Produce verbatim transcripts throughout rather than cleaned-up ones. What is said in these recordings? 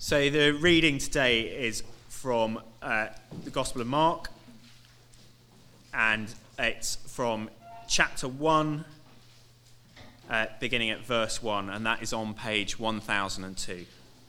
So the reading today is from uh, the Gospel of Mark, and it's from chapter one, uh, beginning at verse one, and that is on page one thousand two.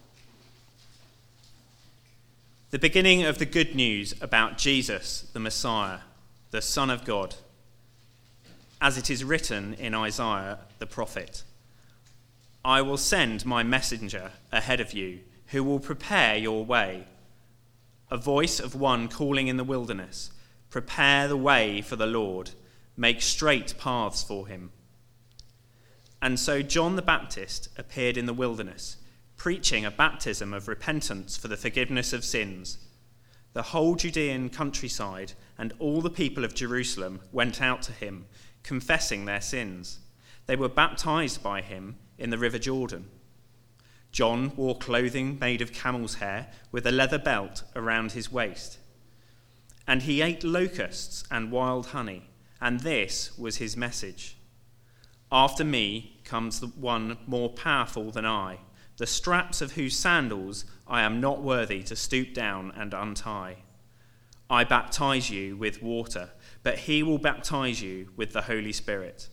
The beginning of the good news about Jesus, the Messiah, the Son of God, as it is written in Isaiah the prophet, "I will send my messenger ahead of you, who will prepare your way. A voice of one calling in the wilderness, prepare the way for the Lord, make straight paths for him." And so John the Baptist appeared in the wilderness, preaching a baptism of repentance for the forgiveness of sins. The whole Judean countryside and all the people of Jerusalem went out to him, confessing their sins. They were baptized by him in the river Jordan. John wore clothing made of camel's hair with a leather belt around his waist. And he ate locusts and wild honey, and this was his message: "After me comes the one more powerful than I, the straps of whose sandals I am not worthy to stoop down and untie. I baptize you with water, but he will baptize you with the Holy Spirit."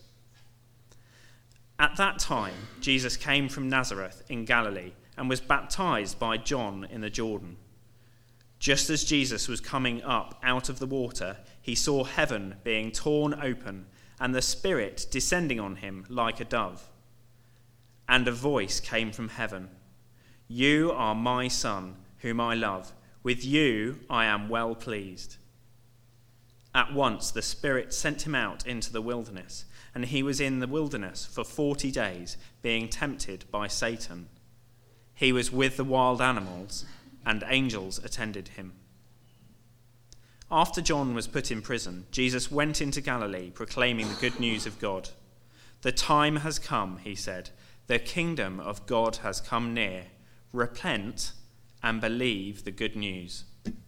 At that time, Jesus came from Nazareth in Galilee and was baptized by John in the Jordan. Just as Jesus was coming up out of the water, he saw heaven being torn open and the Spirit descending on him like a dove. And a voice came from heaven: "You are my Son, whom I love. With you I am well pleased." At once the Spirit sent him out into the wilderness, and he was in the wilderness for forty days, being tempted by Satan. He was with the wild animals, and angels attended him. After John was put in prison, Jesus went into Galilee, proclaiming the good news of God. "The time has come," he said. "The kingdom of God has come near. Repent and believe the good news."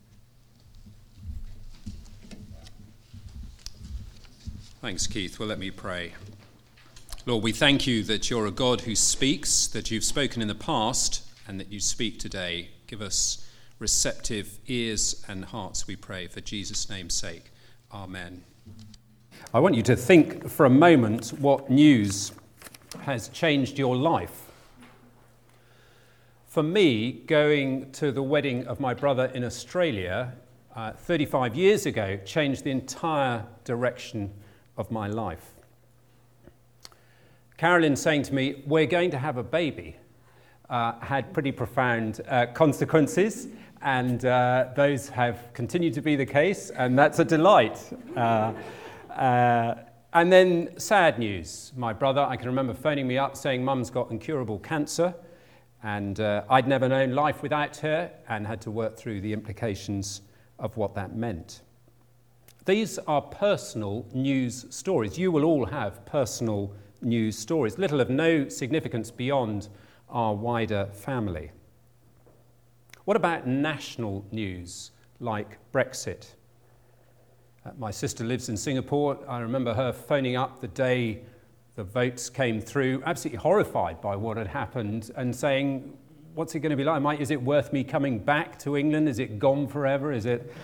Thanks, Keith. Well, let me pray. Lord, we thank you that you're a God who speaks, that you've spoken in the past, and that you speak today. Give us receptive ears and hearts, we pray, for Jesus' name's sake. Amen. I want you to think for a moment what news has changed your life. For me, going to the wedding of my brother in Australia uh, thirty-five years ago changed the entire direction of my life. Carolyn saying to me, "We're going to have a baby," uh, had pretty profound uh, consequences, and uh, those have continued to be the case, and that's a delight. Uh, uh, and then sad news. My brother, I can remember phoning me up saying Mum's got incurable cancer, and uh, I'd never known life without her and had to work through the implications of what that meant. These are personal news stories. You will all have personal news stories, little of no significance beyond our wider family. What about national news, like Brexit? Uh, my sister lives in Singapore. I remember her phoning up the day the votes came through, absolutely horrified by what had happened, and saying, "What's it going to be like? Mike, is it worth me coming back to England? Is it gone forever? Is it..."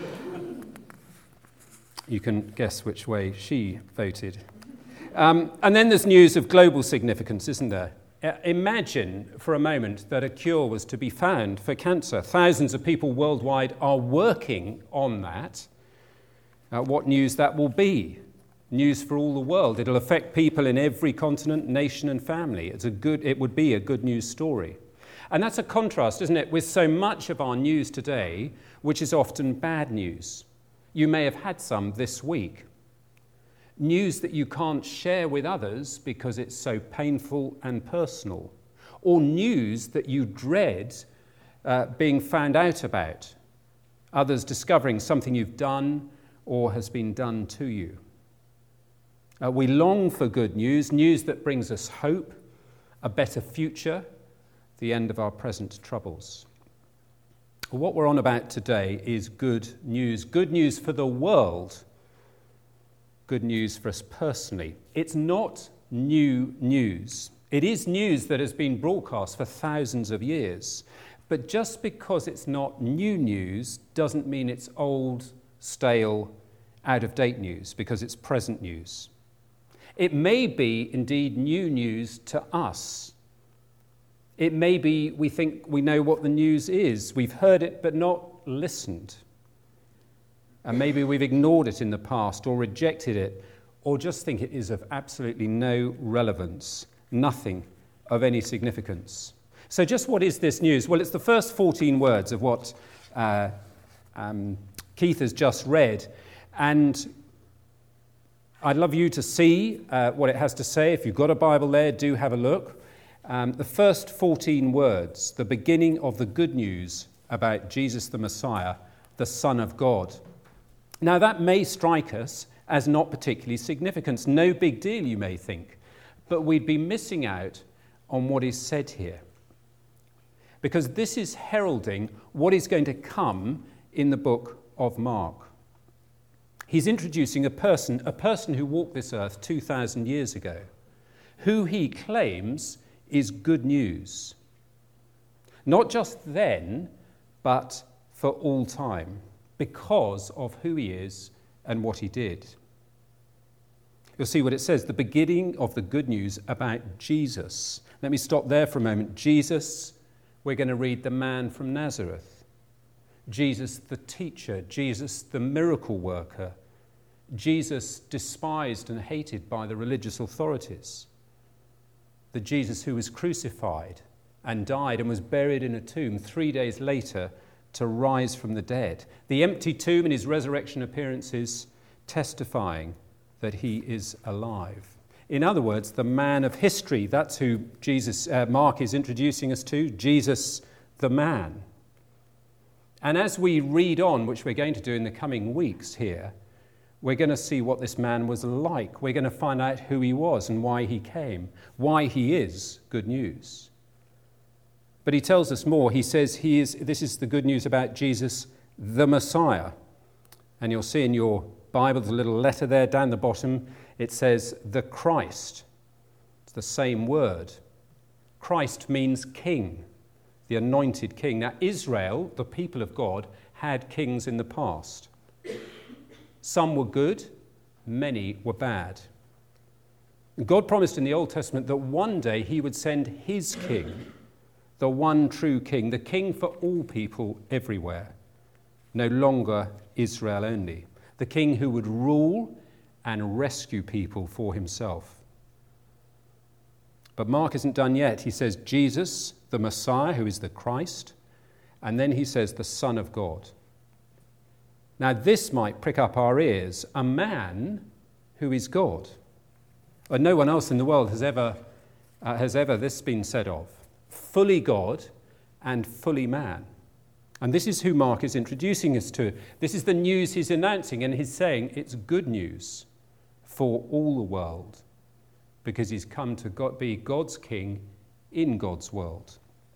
You can guess which way she voted. Um, and then there's news of global significance, isn't there? Uh, imagine for a moment that a cure was to be found for cancer. Thousands of people worldwide are working on that. Uh, what news that will be. News for all the world. It'll affect people in every continent, nation and family. It's a good. It would be a good news story. And that's a contrast, isn't it, with so much of our news today, which is often bad news. You may have had some this week. News that you can't share with others because it's so painful and personal. Or news that you dread uh, being found out about. Others discovering something you've done or has been done to you. Uh, we long for good news, news that brings us hope, a better future, the end of our present troubles. What we're on about today is good news. Good news for the world. Good news for us personally. It's not new news. It is news that has been broadcast for thousands of years, But just because it's not new news doesn't mean it's old, stale, out-of-date news, because it's present news. It may be indeed new news to us. It may be we think we know what the news is. We've heard it but not listened. And maybe we've ignored it in the past or rejected it or just think it is of absolutely no relevance, nothing of any significance. So just what is this news? Well, it's the first fourteen words of what uh, um, Keith has just read. And I'd love you to see uh, what it has to say. If you've got a Bible there, do have a look. Um, the first fourteen words, the beginning of the good news about Jesus the Messiah, the Son of God. Now that may strike us as not particularly significant. No big deal, you may think. But we'd be missing out on what is said here. Because this is heralding what is going to come in the book of Mark. He's introducing a person, a person who walked this earth two thousand years ago, who he claims is good news. Not just then, but for all time, because of who he is and what he did. You'll see what it says, the beginning of the good news about Jesus. Let me stop there for a moment. Jesus, we're going to read the man from Nazareth. Jesus the teacher, Jesus the miracle worker, Jesus despised and hated by the religious authorities, the Jesus who was crucified and died and was buried in a tomb three days later to rise from the dead, the empty tomb and his resurrection appearances testifying that he is alive. In other words, the man of history, that's who Jesus, uh, Mark is introducing us to, Jesus the man. And as we read on, which we're going to do in the coming weeks here, we're going to see what this man was like. We're going to find out who he was and why he came, why he is good news. But he tells us more. He says he is. This is the good news about Jesus, the Messiah. And you'll see in your Bible, the little letter there down the bottom, it says the Christ. It's the same word. Christ means king, the anointed king. Now, Israel, the people of God, had kings in the past. Some were good, many were bad. God promised in the Old Testament that one day he would send his king, the one true king, the king for all people everywhere, no longer Israel only, the king who would rule and rescue people for himself. But Mark isn't done yet. He says Jesus, the Messiah, who is the Christ, and then he says the Son of God. Now this might prick up our ears, a man who is God. And no one else in the world has ever, uh, has ever this been said of. Fully God and fully man. And this is who Mark is introducing us to. This is the news he's announcing, and he's saying it's good news for all the world because he's come to God, be God's king in God's world.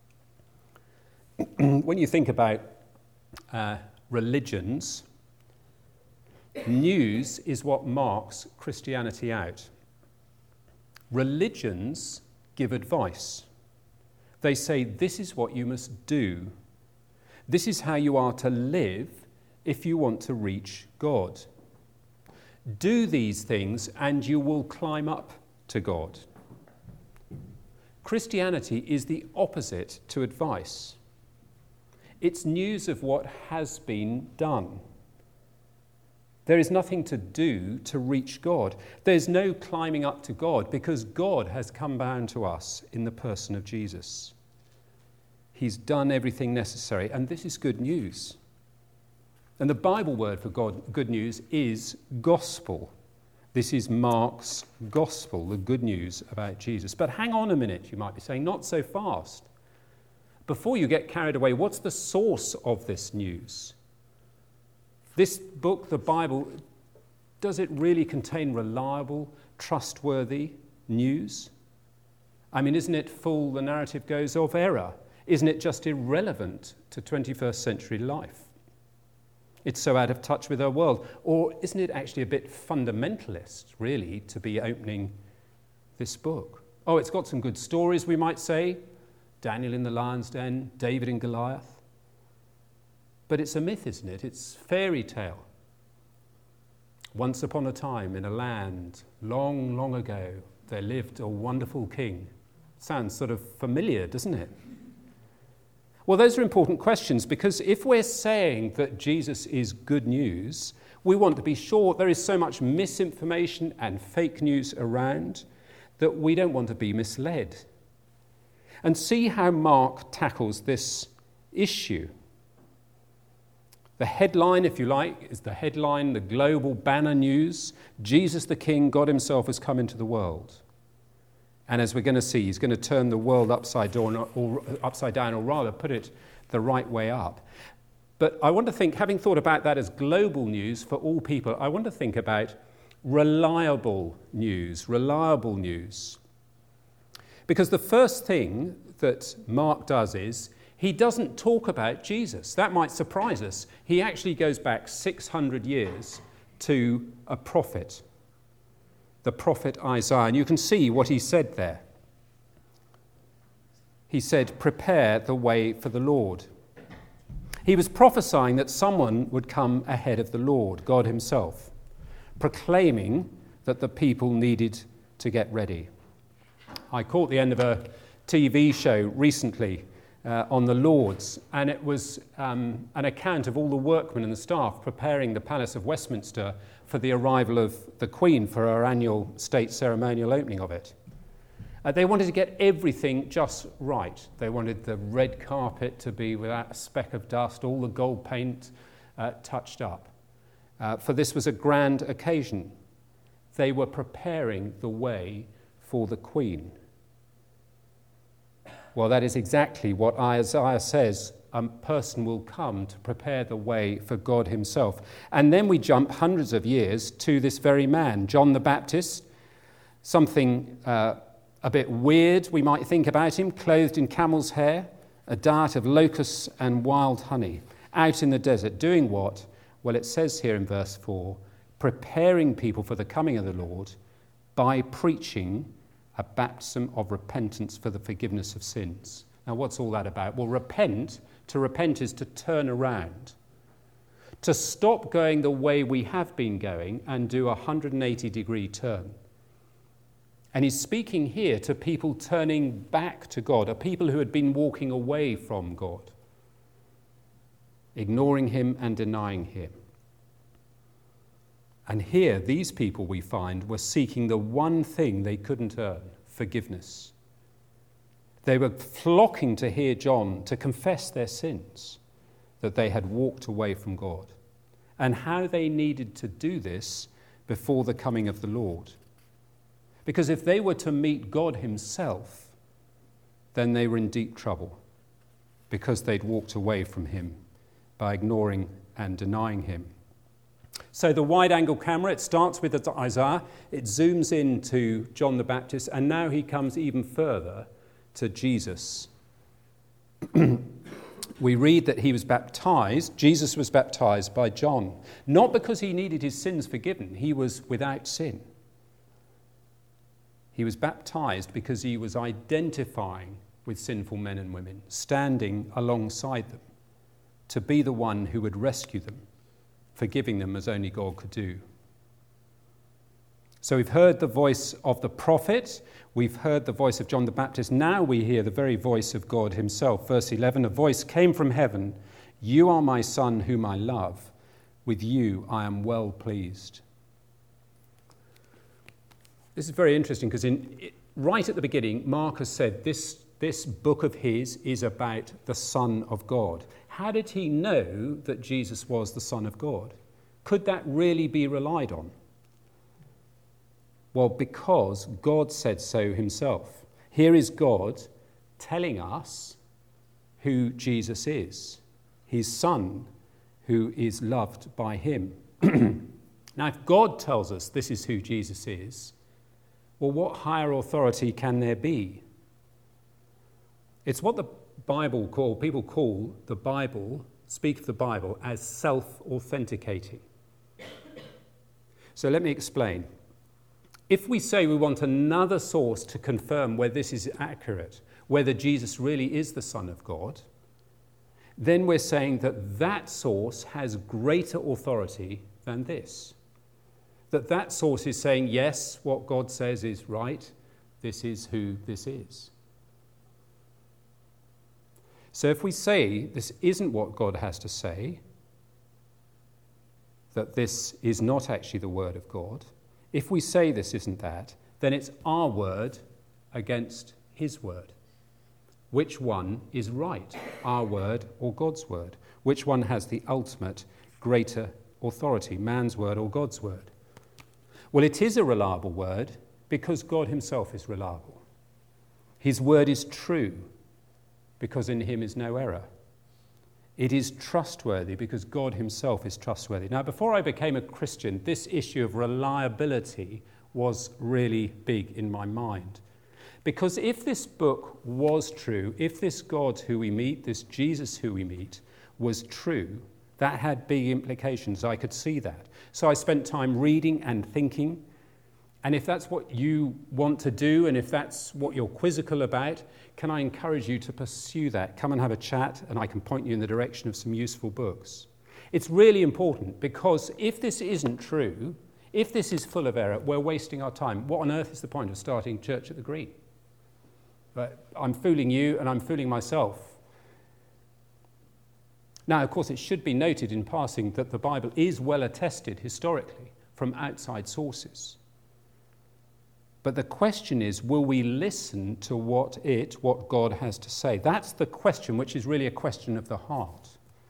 When you think about uh, religions, news is what marks Christianity out. Religions give advice. They say, this is what you must do. This is how you are to live if you want to reach God. Do these things and you will climb up to God. Christianity is the opposite to advice. It's news of what has been done. There is nothing to do to reach God. There's no climbing up to God because God has come down to us in the person of Jesus. He's done everything necessary, and this is good news. And the Bible word for God, good news is gospel. This is Mark's gospel, the good news about Jesus. But hang on a minute, you might be saying, not so fast. Before you get carried away, what's the source of this news? This book, the Bible, does it really contain reliable, trustworthy news? I mean, isn't it full, the narrative goes, of error? Isn't it just irrelevant to twenty-first century life? It's so out of touch with our world. Or isn't it actually a bit fundamentalist, really, to be opening this book? Oh, it's got some good stories, we might say. Daniel in the lion's den, David and Goliath. But it's a myth, isn't it? It's fairy tale. Once upon a time in a land long, long ago, there lived a wonderful king. Sounds sort of familiar, doesn't it? Well, those are important questions, because if we're saying that Jesus is good news, we want to be sure. There is so much misinformation and fake news around that we don't want to be misled. And see how Mark tackles this issue. The headline, if you like, is the headline, the global banner news. Jesus the King, God himself, has come into the world. And as we're going to see, he's going to turn the world upside down, or upside down, or rather put it the right way up. But I want to think, having thought about that as global news for all people, I want to think about reliable news, reliable news. Because the first thing that Mark does is, he doesn't talk about Jesus. That might surprise us. He actually goes back six hundred years to a prophet, the prophet Isaiah. And you can see what he said there. He said, "Prepare the way for the Lord." He was prophesying that someone would come ahead of the Lord, God himself, proclaiming that the people needed to get ready. I caught the end of a T V show recently uh, on the Lords, and it was um, an account of all the workmen and the staff preparing the Palace of Westminster for the arrival of the Queen for her annual state ceremonial opening of it. Uh, they wanted to get everything just right. They wanted the red carpet to be without a speck of dust, all the gold paint uh, touched up. Uh, for this was a grand occasion. They were preparing the way for the Queen. Well, that is exactly what Isaiah says. A person will come to prepare the way for God himself. And then we jump hundreds of years to this very man, John the Baptist. Something uh, a bit weird, we might think about him, clothed in camel's hair, a diet of locusts and wild honey, out in the desert, doing what? Well, it says here in verse four, preparing people for the coming of the Lord by preaching a baptism of repentance for the forgiveness of sins. Now, what's all that about? Well, repent, to repent is to turn around, to stop going the way we have been going and do a one hundred eighty degree turn. And he's speaking here to people turning back to God, a people who had been walking away from God, ignoring him and denying him. And here, these people, we find, were seeking the one thing they couldn't earn, forgiveness. They were flocking to hear John to confess their sins, that they had walked away from God, and how they needed to do this before the coming of the Lord. Because if they were to meet God himself, then they were in deep trouble, because they'd walked away from him by ignoring and denying him. So the wide-angle camera, it starts with Isaiah, it zooms into John the Baptist, and now he comes even further to Jesus. We read that he was baptized, Jesus was baptized by John, not because he needed his sins forgiven, he was without sin. He was baptized because he was identifying with sinful men and women, standing alongside them, to be the one who would rescue them, forgiving them as only God could do. So we've heard the voice of the prophet, we've heard the voice of John the Baptist, now we hear the very voice of God himself. Verse eleven, a voice came from heaven, "You are my son whom I love, with you I am well pleased." This is very interesting because in right at the beginning, Mark has said this, this book of his is about the Son of God. How did he know that Jesus was the Son of God? Could that really be relied on? Well, because God said so himself. Here is God telling us who Jesus is, his Son who is loved by him. Now, if God tells us this is who Jesus is, well, what higher authority can there be? It's what the Bible call, people call the Bible, speak of the Bible as self-authenticating. So let me explain. If we say we want another source to confirm where this is accurate, whether Jesus really is the Son of God, then we're saying that that source has greater authority than this. That that source is saying, yes, what God says is right, this is who this is. So if we say this isn't what God has to say, that this is not actually the word of God, if we say this isn't that, then it's our word against his word. Which one is right, our word or God's word? Which one has the ultimate greater authority, man's word or God's word? Well, it is a reliable word because God himself is reliable. His word is true because in him is no error. It is trustworthy because God himself is trustworthy. Now, before I became a Christian, this issue of reliability was really big in my mind. Because if this book was true, if this God who we meet, this Jesus who we meet, was true, that had big implications. I could see that. So I spent time reading and thinking. And if that's what you want to do, and if that's what you're quizzical about, can I encourage you to pursue that? Come and have a chat, and I can point you in the direction of some useful books. It's really important, because if this isn't true, if this is full of error, we're wasting our time. What on earth is the point of starting Church at the Green? But I'm fooling you, and I'm fooling myself. Now, of course, it should be noted in passing that the Bible is well attested historically from outside sources. But the question is, will we listen to what it, what God has to say? That's the question, which is really a question of the heart.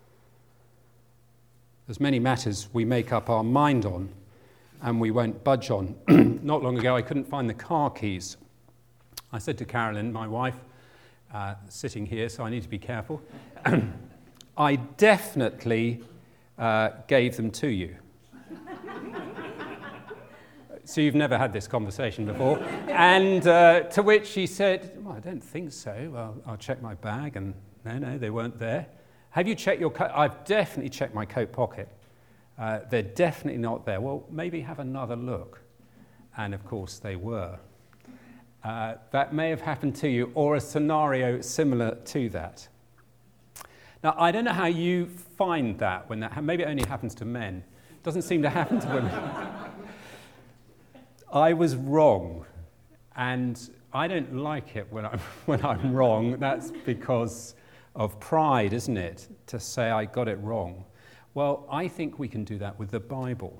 There's many matters we make up our mind on and we won't budge on. Not long ago, I couldn't find the car keys. I said to Carolyn, my wife, uh, sitting here, so I need to be careful, I definitely uh, gave them to you. So you've never had this conversation before. And uh, to which she said, well, I don't think so. Well, I'll check my bag. And no, no, they weren't there. Have you checked your coat? I've definitely checked my coat pocket. Uh, they're definitely not there. Well, maybe have another look. And of course they were. Uh, that may have happened to you, or a scenario similar to that. Now, I don't know how you find that when that ha- maybe it only happens to men. It doesn't seem to happen to women. I was wrong, and I don't like it when I'm when I'm wrong. That's because of pride, isn't it? To say I got it wrong. Well, I think we can do that with the Bible.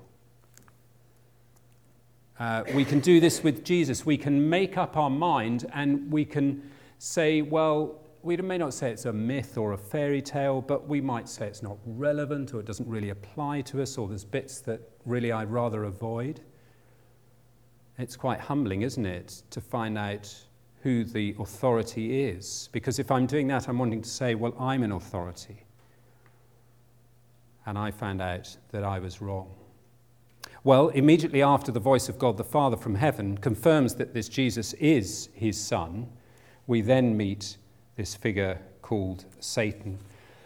Uh, we can do this with Jesus. We can make up our mind and we can say, well, we may not say it's a myth or a fairy tale, but we might say it's not relevant or it doesn't really apply to us, or there's bits that really I'd rather avoid. It's quite humbling, isn't it, to find out who the authority is? Because if I'm doing that, I'm wanting to say, well, I'm an authority. And I found out that I was wrong. Well, immediately after the voice of God the Father from heaven confirms that this Jesus is his Son, we then meet this figure called Satan.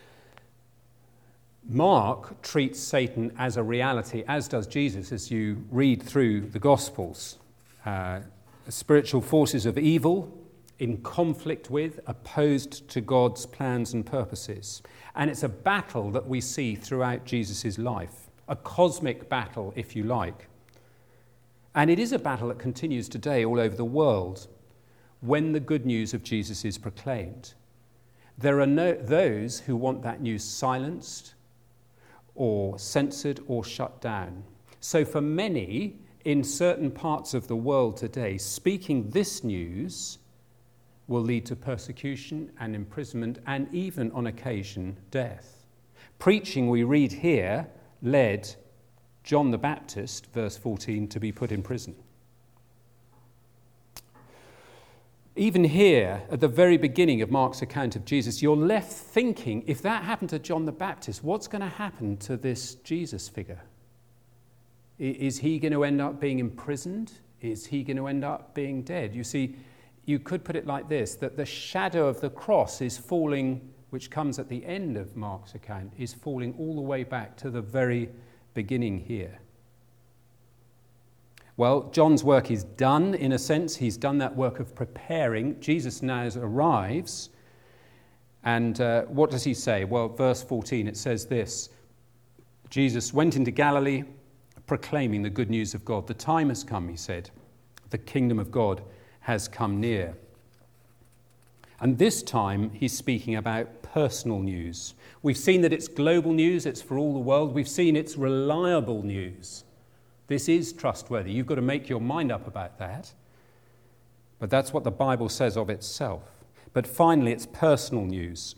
Mark treats Satan as a reality, as does Jesus, as you read through the Gospels. Uh, spiritual forces of evil in conflict with, opposed to God's plans and purposes. And it's a battle that we see throughout Jesus' life. A cosmic battle, if you like. And it is a battle that continues today all over the world when the good news of Jesus is proclaimed. There are no, those who want that news silenced or censored or shut down. So for many in certain parts of the world today, speaking this news will lead to persecution and imprisonment and even on occasion death. Preaching, we read here, led John the Baptist, verse fourteen, to be put in prison. Even here, at the very beginning of Mark's account of Jesus, you're left thinking, if that happened to John the Baptist, what's going to happen to this Jesus figure? Is he going to end up being imprisoned? Is he going to end up being dead? You see, you could put it like this, that the shadow of the cross is falling, which comes at the end of Mark's account, is falling all the way back to the very beginning here. Well, John's work is done, in a sense. He's done that work of preparing. Jesus now arrives. And uh, what does he say? Well, verse fourteen, it says this. Jesus went into Galilee, proclaiming the good news of God. The time has come, he said. The kingdom of God has come near. And this time, he's speaking about personal news. We've seen that it's global news. It's for all the world. We've seen it's reliable news. This is trustworthy. You've got to make your mind up about that. But that's what the Bible says of itself. But finally, it's personal news.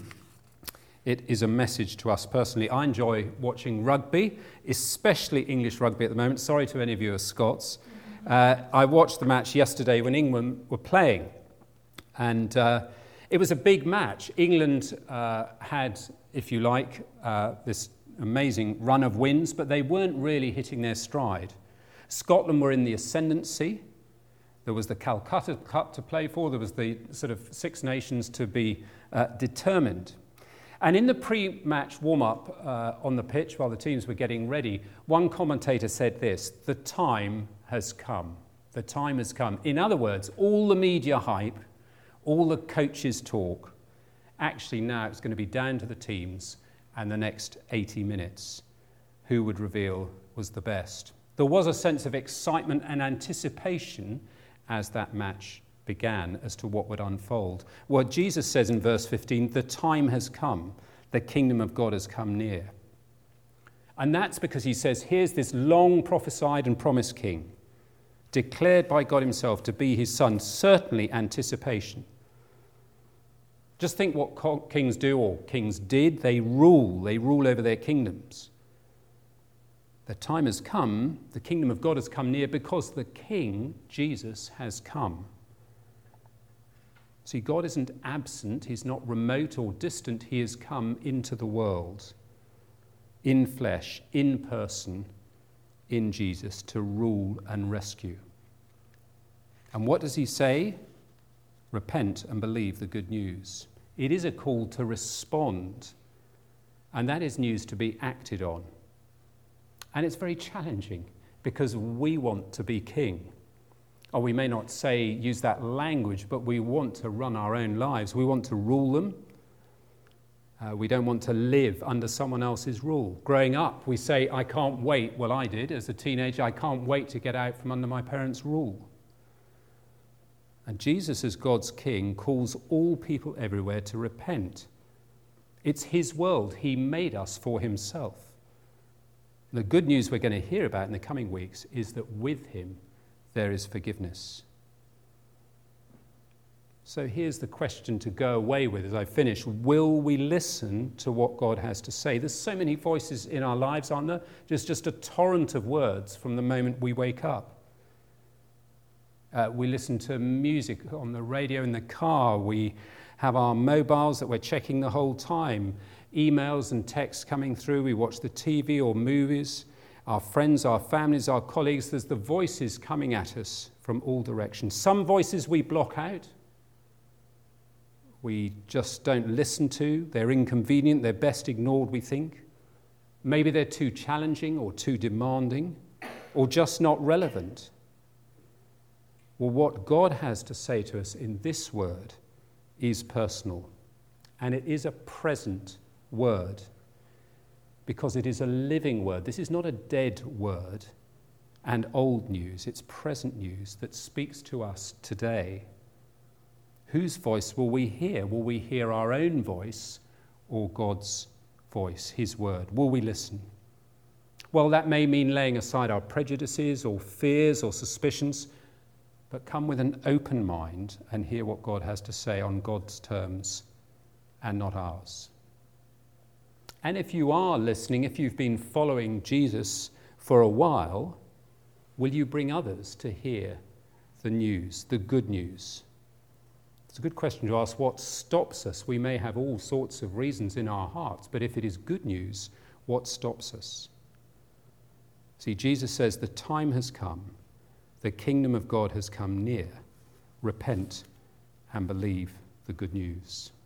It is a message to us personally. I enjoy watching rugby, especially English rugby at the moment. Sorry to any of you who are Scots. Uh, I watched the match yesterday when England were playing. And uh, it was a big match. England uh, had, if you like, uh, this amazing run of wins, but they weren't really hitting their stride. Scotland were in the ascendancy. There was the Calcutta Cup to play for. There was the sort of Six Nations to be uh, determined. And in the pre-match warm-up uh, on the pitch while the teams were getting ready, one commentator said this: the time has come. The time has come. In other words, all the media hype, all the coaches' talk, actually now it's going to be down to the teams and the next eighty minutes. Who would reveal was the best? There was a sense of excitement and anticipation as that match began as to what would unfold. Well, Jesus says in verse fifteen, the time has come, the kingdom of God has come near. And that's because he says, here's this long prophesied and promised king, declared by God himself to be his son, certainly anticipation. Just think what kings do, or kings did. They rule. They rule over their kingdoms. The time has come, the kingdom of God has come near because the king, Jesus, has come. See, God isn't absent. He's not remote or distant. He has come into the world, in flesh, in person, in Jesus, to rule and rescue. And what does he say? Repent and believe the good news. It is a call to respond, and that is news to be acted on. And it's very challenging because we want to be king. Or we may not say, use that language, but we want to run our own lives. We want to rule them. Uh, we don't want to live under someone else's rule. Growing up, we say, I can't wait. Well, I did as a teenager. I can't wait to get out from under my parents' rule. And Jesus, as God's king, calls all people everywhere to repent. It's his world. He made us for himself. The good news we're going to hear about in the coming weeks is that with him there is forgiveness. So here's the question to go away with as I finish. Will we listen to what God has to say? There's so many voices in our lives, aren't there? There's just a torrent of words from the moment we wake up. Uh, we listen to music on the radio in the car. We have our mobiles that we're checking the whole time. Emails and texts coming through. We watch the T V or movies. Our friends, our families, our colleagues. There's the voices coming at us from all directions. Some voices we block out. We just don't listen to. They're inconvenient. They're best ignored, we think. Maybe they're too challenging or too demanding or just not relevant. Well, what God has to say to us in this word is personal, and it is a present word because it is a living word. This is not a dead word and old news. It's present news that speaks to us today. Whose voice will we hear? Will we hear our own voice or God's voice, his word? Will we listen? Well, that may mean laying aside our prejudices or fears or suspicions, but come with an open mind and hear what God has to say on God's terms and not ours. And if you are listening, if you've been following Jesus for a while, will you bring others to hear the news, the good news? It's a good question to ask. What stops us? We may have all sorts of reasons in our hearts, but if it is good news, what stops us? See, Jesus says the time has come. The kingdom of God has come near. Repent and believe the good news.